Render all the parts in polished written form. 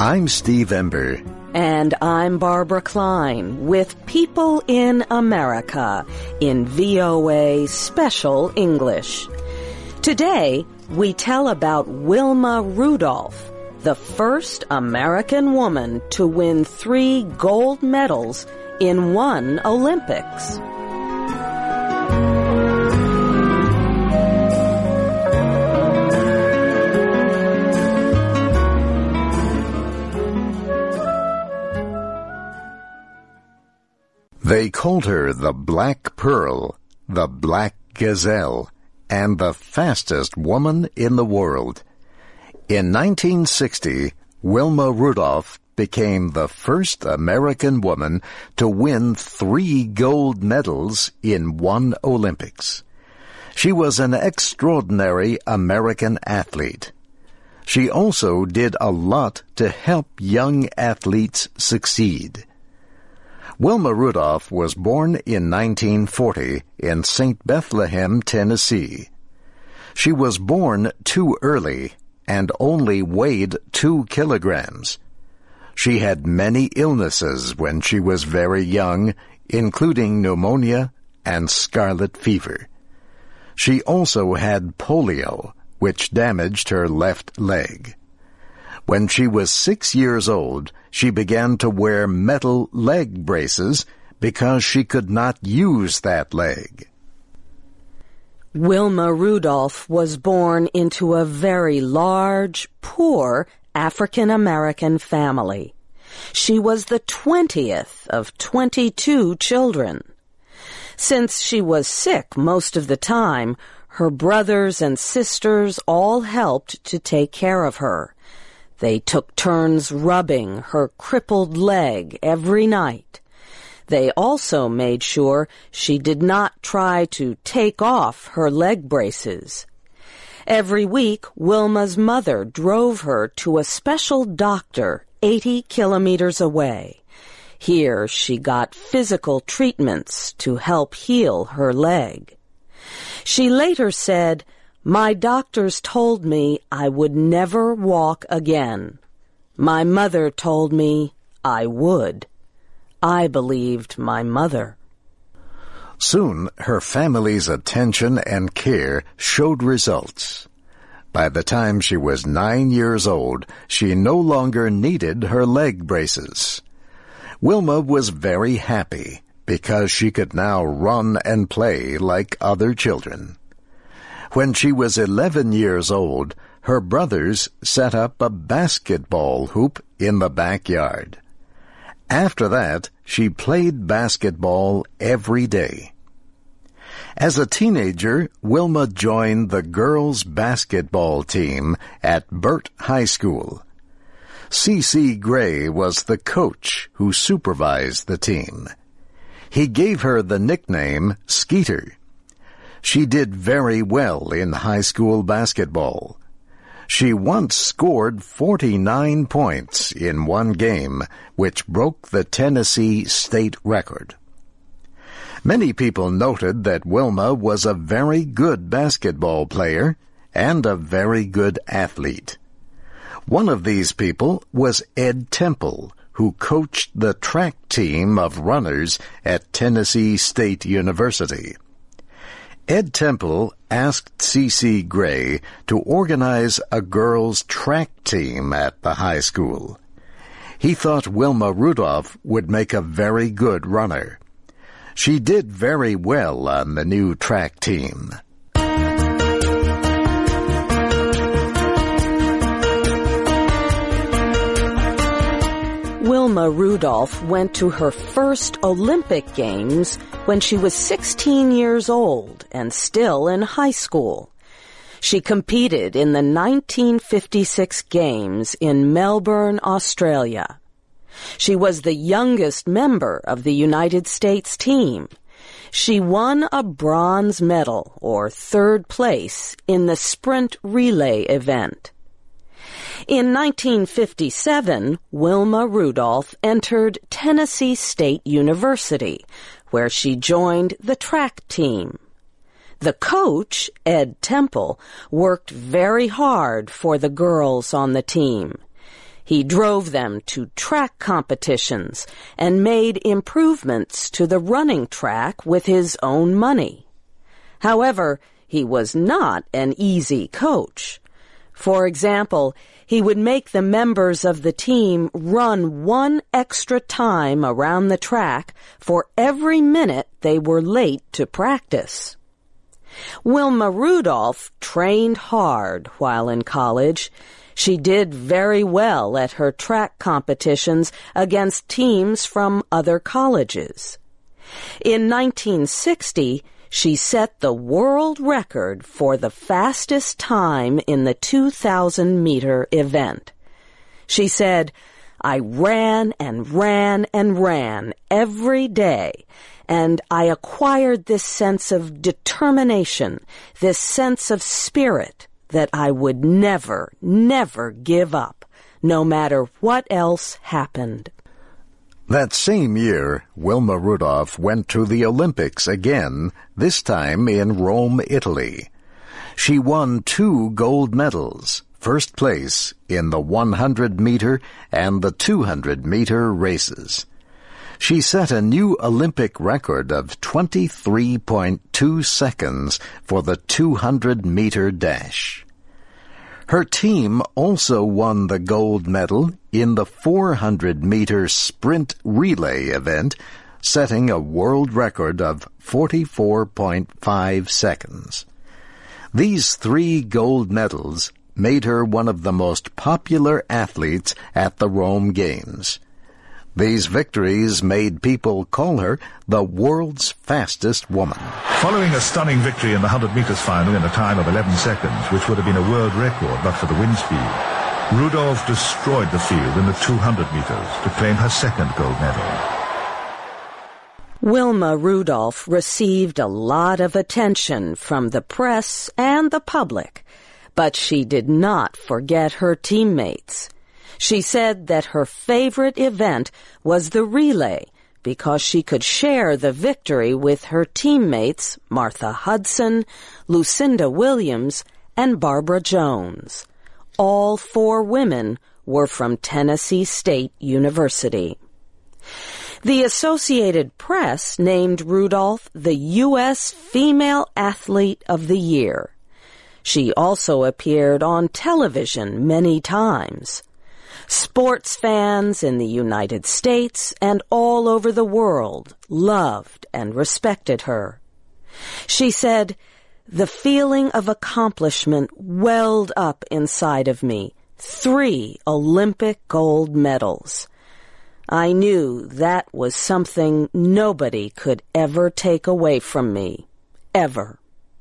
I'm Steve Ember. And I'm Barbara Klein with People in America in VOA Special English. Today, we tell about Wilma Rudolph, the first American woman to win 3 gold medals in one Olympics. They called her the Black Pearl, the Black Gazelle, and the fastest woman in the world. In 1960, Wilma Rudolph became the first American woman to win 3 gold medals in one Olympics. She was an extraordinary American athlete. She also did a lot to help young athletes succeed. Wilma Rudolph was born in 1940 in St. Bethlehem, Tennessee. She was born too early and only weighed 2 kilograms. She had many illnesses when she was very young, including pneumonia and scarlet fever. She also had polio, which damaged her left leg. When she was 6 years old, she began to wear metal leg braces because she could not use that leg. Wilma Rudolph was born into a very large, poor African-American family. She was the 20th of 22 children. Since she was sick most of the time, her brothers and sisters all helped to take care of her. They took turns rubbing her crippled leg every night. They also made sure she did not try to take off her leg braces. Every week, Wilma's mother drove her to a special doctor 80 kilometers away. Here she got physical treatments to help heal her leg. She later said, "My doctors told me I would never walk again. My mother told me I would. I believed my mother." Soon, her family's attention and care showed results. By the time she was 9 years old, she no longer needed her leg braces. Wilma was very happy because she could now run and play like other children. When she was 11 years old, her brothers set up a basketball hoop in the backyard. After that, she played basketball every day. As a teenager, Wilma joined the girls' basketball team at Burt High School. C.C. Gray was the coach who supervised the team. He gave her the nickname Skeeter. She did very well in high school basketball. She once scored 49 points in one game, which broke the Tennessee state record. Many people noted that Wilma was a very good basketball player and a very good athlete. One of these people was Ed Temple, who coached the track team of runners at Tennessee State University. Ed Temple asked C.C. Gray to organize a girls' track team at the high school. He thought Wilma Rudolph would make a very good runner. She did very well on the new track team. Wilma Rudolph went to her first Olympic Games when she was 16 years old and still in high school. She competed in the 1956 Games in Melbourne, Australia. She was the youngest member of the United States team. She won a bronze medal, or 3rd place, in the sprint relay event. In 1957, Wilma Rudolph entered Tennessee State University, where she joined the track team. The coach, Ed Temple, worked very hard for the girls on the team. He drove them to track competitions and made improvements to the running track with his own money. However, he was not an easy coach. For example, he would make the members of the team run 1 extra time around the track for every minute they were late to practice. Wilma Rudolph trained hard while in college. She did very well at her track competitions against teams from other colleges. In 1960, she set the world record for the fastest time in the 2,000-meter event. She said, "I ran and ran and ran every day, and I acquired this sense of determination, this sense of spirit that I would never, never give up, no matter what else happened." That same year, Wilma Rudolph went to the Olympics again, this time in Rome, Italy. She won 2 gold medals, first place in the 100-meter and the 200-meter races. She set a new Olympic record of 23.2 seconds for the 200-meter dash. Her team also won the gold medal in the 400-meter sprint relay event, setting a world record of 44.5 seconds. These 3 gold medals made her one of the most popular athletes at the Rome Games. These victories made people call her the world's fastest woman. Following a stunning victory in the 100 meters final in a time of 11 seconds, which would have been a world record but for the wind speed, Rudolph destroyed the field in the 200 meters to claim her second gold medal. Wilma Rudolph received a lot of attention from the press and the public, but she did not forget her teammates. She said that her favorite event was the relay because she could share the victory with her teammates Martha Hudson, Lucinda Williams, and Barbara Jones. All 4 women were from Tennessee State University. The Associated Press named Rudolph the U.S. Female Athlete of the Year. She also appeared on television many times. Sports fans in the United States and all over the world loved and respected her. She said, "The feeling of accomplishment welled up inside of me. 3 Olympic gold medals. I knew that was something nobody could ever take away from me. Ever."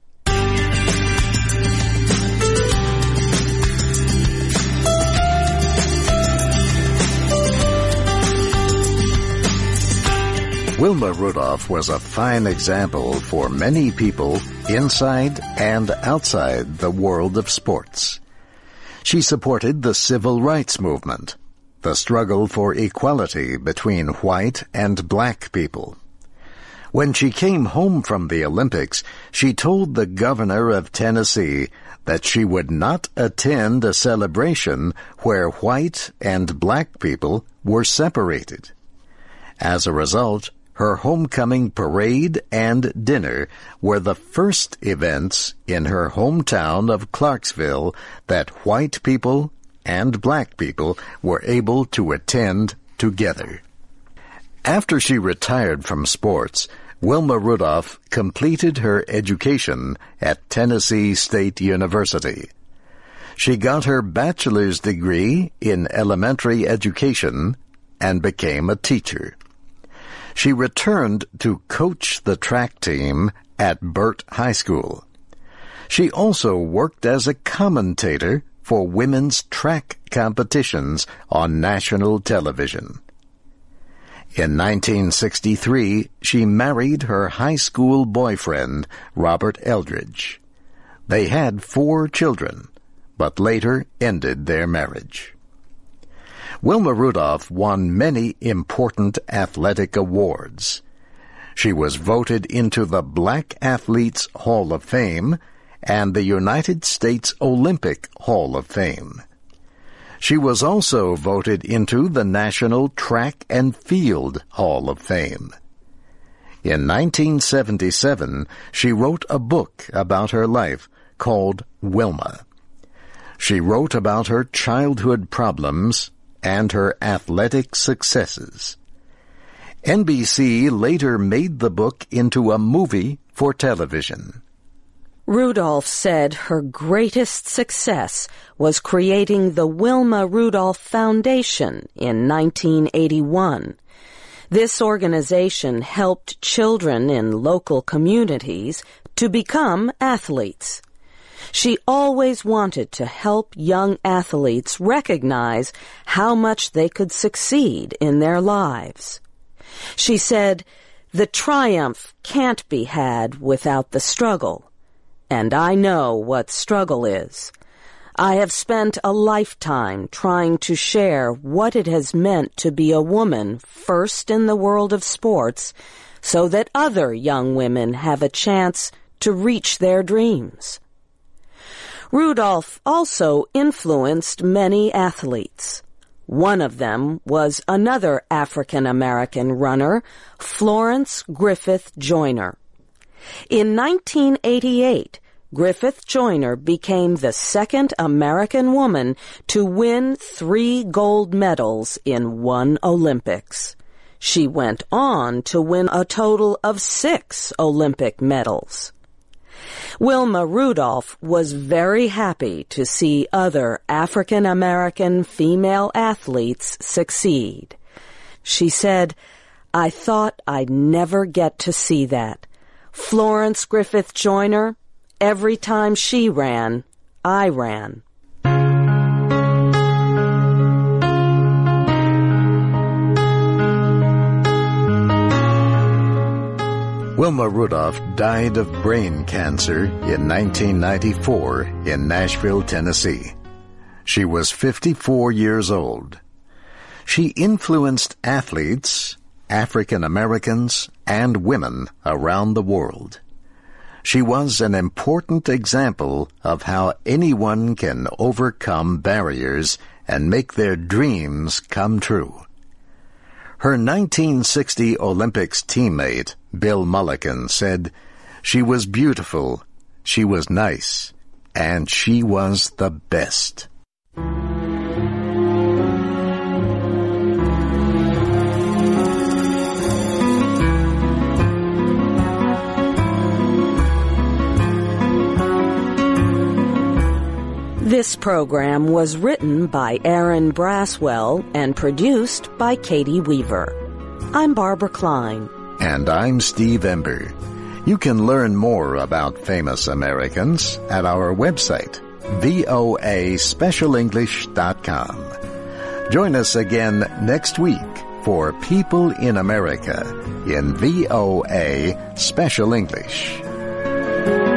Wilma Rudolph was a fine example for many people inside and outside the world of sports. She supported the civil rights movement, the struggle for equality between white and black people. When she came home from the Olympics, she told the governor of Tennessee that she would not attend a celebration where white and black people were separated. As a result, her homecoming parade and dinner were the first events in her hometown of Clarksville that white people and black people were able to attend together. After she retired from sports, Wilma Rudolph completed her education at Tennessee State University. She got her bachelor's degree in elementary education and became a teacher. She returned to coach the track team at Burt High School. She also worked as a commentator for women's track competitions on national television. In 1963, she married her high school boyfriend, Robert Eldridge. They had 4 children, but later ended their marriage. Wilma Rudolph won many important athletic awards. She was voted into the Black Athletes Hall of Fame and the United States Olympic Hall of Fame. She was also voted into the National Track and Field Hall of Fame. In 1977, she wrote a book about her life called Wilma. She wrote about her childhood problems and her athletic successes. NBC later made the book into a movie for television. Rudolph said her greatest success was creating the Wilma Rudolph Foundation in 1981. This organization helped children in local communities to become athletes. She always wanted to help young athletes recognize how much they could succeed in their lives. She said, "The triumph can't be had without the struggle. And I know what struggle is. I have spent a lifetime trying to share what it has meant to be a woman first in the world of sports so that other young women have a chance to reach their dreams." Rudolph also influenced many athletes. One of them was another African-American runner, Florence Griffith Joyner. In 1988, Griffith Joyner became the second American woman to win 3 gold medals in one Olympics. She went on to win a total of 6 Olympic medals. Wilma Rudolph was very happy to see other African-American female athletes succeed. She said, "I thought I'd never get to see that. Florence Griffith Joyner, every time she ran, I ran." Wilma Rudolph died of brain cancer in 1994 in Nashville, Tennessee. She was 54 years old. She influenced athletes, African Americans, and women around the world. She was an important example of how anyone can overcome barriers and make their dreams come true. Her 1960 Olympics teammate, Bill Mulligan, said, "She was beautiful, she was nice, and she was the best." This program was written by Aaron Braswell and produced by Katie Weaver. I'm Barbara Klein. And I'm Steve Ember. You can learn more about famous Americans at our website, voaspecialenglish.com. Join us again next week for People in America in VOA Special English.